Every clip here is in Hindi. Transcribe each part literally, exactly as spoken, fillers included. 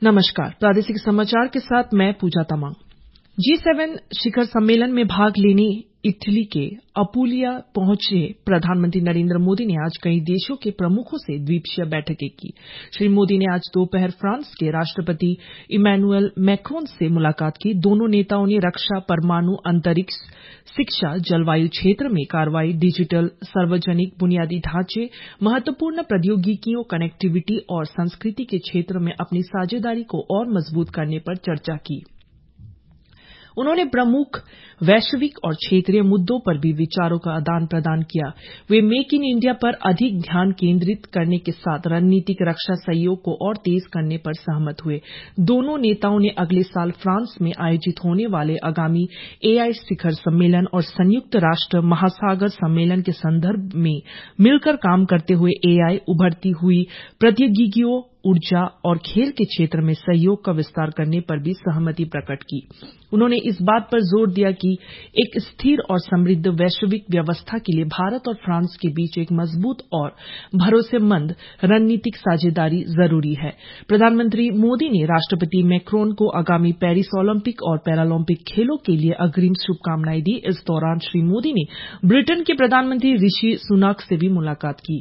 नमस्कार, प्रादेशिक समाचार के साथ मैं पूजा तमांग। जी सेवन शिखर सम्मेलन में भाग लेने इटली के अपुलिया पहुंचे प्रधानमंत्री नरेंद्र मोदी ने आज कई देशों के प्रमुखों से द्विपक्षीय बैठकें की। श्री मोदी ने आज दोपहर फ्रांस के राष्ट्रपति इमैनुएल मैक्रोन से मुलाकात की। दोनों नेताओं ने रक्षा, परमाणु, अंतरिक्ष, शिक्षा, जलवायु क्षेत्र में कार्रवाई, डिजिटल, सार्वजनिक बुनियादी ढांचे, महत्वपूर्ण प्रौद्योगिकियों, कनेक्टिविटी और संस्कृति के क्षेत्र में अपनी साझेदारी को और मजबूत करने पर चर्चा की। उन्होंने प्रमुख वैश्विक और क्षेत्रीय मुद्दों पर भी विचारों का आदान प्रदान किया। वे मेक इन इंडिया पर अधिक ध्यान केंद्रित करने के साथ रणनीतिक रक्षा सहयोग को और तेज करने पर सहमत हुए। दोनों नेताओं ने अगले साल फ्रांस में आयोजित होने वाले आगामी एआई शिखर सम्मेलन और संयुक्त राष्ट्र महासागर सम्मेलन के संदर्भ में मिलकर काम करते हुए एआई, उभरती हुई प्रौद्योगिकियों, ऊर्जा और खेल के क्षेत्र में सहयोग का विस्तार करने पर भी सहमति प्रकट की। उन्होंने इस बात पर जोर दिया कि एक स्थिर और समृद्ध वैश्विक व्यवस्था के लिए भारत और फ्रांस के बीच एक मजबूत और भरोसेमंद रणनीतिक साझेदारी जरूरी है। प्रधानमंत्री मोदी ने राष्ट्रपति मैक्रोन को आगामी पेरिस ओलंपिक और पैरालंपिक खेलों के लिए अग्रिम शुभकामनाएं दी। इस दौरान श्री मोदी ने ब्रिटेन के प्रधानमंत्री ऋषि सुनक से भी मुलाकात की।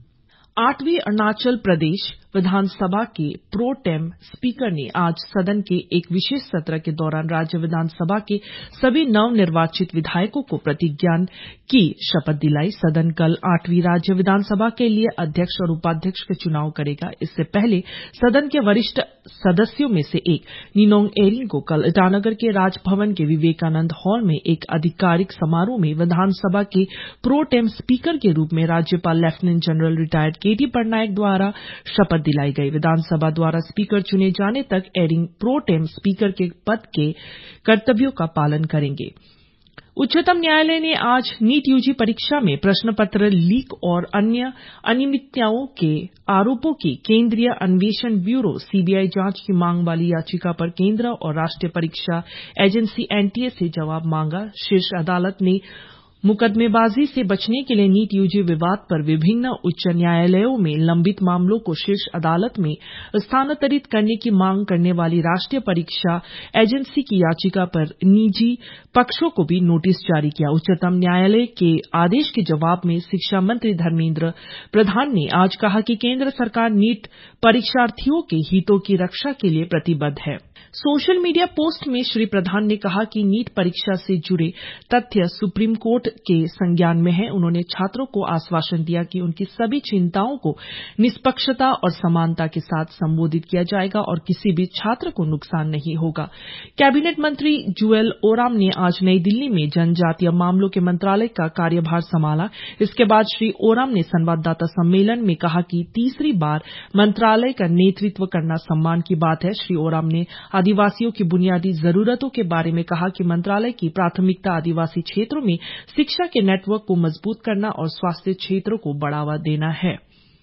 आठवीं अरुणाचल प्रदेश विधानसभा के प्रो टेम स्पीकर ने आज सदन के एक विशेष सत्र के दौरान राज्य विधानसभा के सभी नवनिर्वाचित विधायकों को प्रतिज्ञा की शपथ दिलाई। सदन कल आठवीं राज्य विधानसभा के लिए अध्यक्ष और उपाध्यक्ष का चुनाव करेगा। इससे पहले सदन के वरिष्ठ सदस्यों में से एक निनोंग एरिंग को कल ईटानगर के राजभवन के विवेकानंद हॉल में एक आधिकारिक समारोह में विधानसभा के प्रो टेम स्पीकर के रूप में राज्यपाल lieutenant general retired KT Patnaik द्वारा शपथ दिलाई गई। विधानसभा द्वारा स्पीकर चुने जाने तक एरिंग प्रो टेम स्पीकर के पद के कर्तव्यों का पालन करेंगे। उच्चतम न्यायालय ने आज नीट यूजी परीक्षा में प्रश्न पत्र लीक और अन्य अनियमितताओं के आरोपों की केंद्रीय अन्वेषण ब्यूरो सीबीआई जांच की मांग वाली याचिका पर केंद्र और राष्ट्रीय परीक्षा एजेंसी एनटीए से जवाब मांगा। शीर्ष अदालत ने मुकदमेबाजी से बचने के लिए नीट यूजी विवाद पर विभिन्न उच्च न्यायालयों में लंबित मामलों को शीर्ष अदालत में स्थानांतरित करने की मांग करने वाली राष्ट्रीय परीक्षा एजेंसी की याचिका पर निजी पक्षों को भी नोटिस जारी किया। उच्चतम न्यायालय के आदेश के जवाब में शिक्षा मंत्री धर्मेंद्र प्रधान ने आज कहा कि केंद्र सरकार नीट परीक्षार्थियों के हितों की रक्षा के लिए प्रतिबद्ध है। सोशल मीडिया पोस्ट में श्री प्रधान ने कहा कि नीट परीक्षा से जुड़े तथ्य सुप्रीम कोर्ट के संज्ञान में है। उन्होंने छात्रों को आश्वासन दिया कि उनकी सभी चिंताओं को निष्पक्षता और समानता के साथ संबोधित किया जाएगा और किसी भी छात्र को नुकसान नहीं होगा। कैबिनेट मंत्री जुएल ओराम ने आज नई दिल्ली में जनजातीय मामलों के मंत्रालय का कार्यभार संभाला। इसके बाद श्री ओराम ने संवाददाता सम्मेलन में कहा कि तीसरी बार मंत्रालय का नेतृत्व करना सम्मान की बात है। श्री ओराम ने आदिवासियों की बुनियादी जरूरतों के बारे में कहा कि मंत्रालय की प्राथमिकता आदिवासी क्षेत्रों में शिक्षा के नेटवर्क को मजबूत करना और स्वास्थ्य क्षेत्रों को बढ़ावा देना है।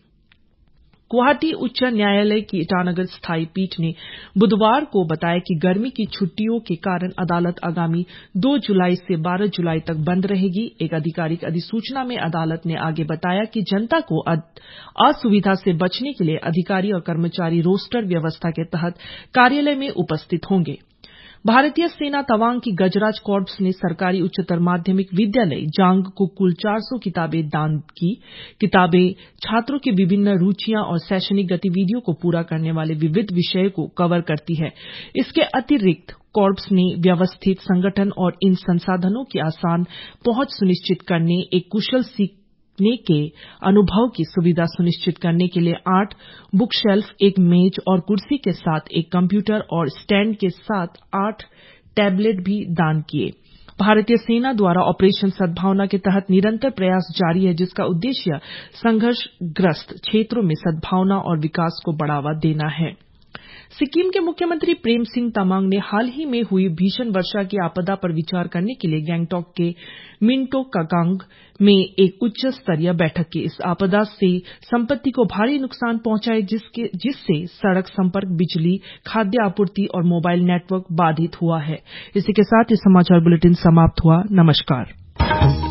गुवाहाटी उच्च न्यायालय की ईटानगर स्थायी पीठ ने बुधवार को बताया कि गर्मी की छुट्टियों के कारण अदालत आगामी दो जुलाई से बारह जुलाई तक बंद रहेगी। एक आधिकारिक अधिसूचना में अदालत ने आगे बताया कि जनता को असुविधा से बचने के लिए अधिकारी और कर्मचारी रोस्टर व्यवस्था के तहत कार्यालय में उपस्थित होंगे। भारतीय सेना तवांग की गजराज कॉर्प्स ने सरकारी उच्चतर माध्यमिक विद्यालय जांग को कुल चार सौ किताबें दान की। किताबें छात्रों की विभिन्न रुचियां और शैक्षणिक गतिविधियों को पूरा करने वाले विविध विषयों को कवर करती है। इसके अतिरिक्त कॉर्प्स ने व्यवस्थित संगठन और इन संसाधनों की आसान पहुंच सुनिश्चित करने, एक कुशल सीख के अनुभव की सुविधा सुनिश्चित करने के लिए आठ बुक शेल्फ, एक मेज और कुर्सी के साथ एक कंप्यूटर और स्टैंड के साथ आठ टैबलेट भी दान किए। भारतीय सेना द्वारा ऑपरेशन सद्भावना के तहत निरंतर प्रयास जारी है, जिसका उद्देश्य संघर्षग्रस्त क्षेत्रों में सद्भावना और विकास को बढ़ावा देना है। सिक्किम के मुख्यमंत्री प्रेम सिंह तमांग ने हाल ही में हुई भीषण वर्षा की आपदा पर विचार करने के लिए गैंगटॉक के मिंटो कागांग में एक उच्च स्तरीय बैठक की। इस आपदा से संपत्ति को भारी नुकसान पहुंचा है, जिसके जिससे सड़क संपर्क, बिजली, खाद्य आपूर्ति और मोबाइल नेटवर्क बाधित हुआ है। इसी के साथ ये समाचार बुलेटिन समाप्त हुआ। नमस्कार।